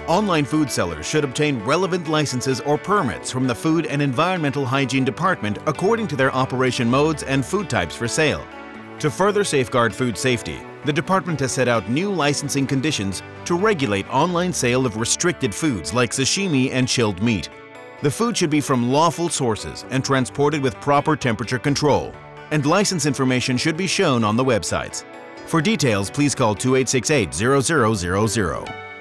Online food sellers should obtain relevant licenses or permits from the Food and Environmental Hygiene Department according to their operation modes and food types for sale. To further safeguard food safety, the department has set out new licensing conditions to regulate online sale of restricted foods like sashimi and chilled meat. The food should be from lawful sources and transported with proper temperature control, and license information should be shown on the websites. For details, please call 2868-0000.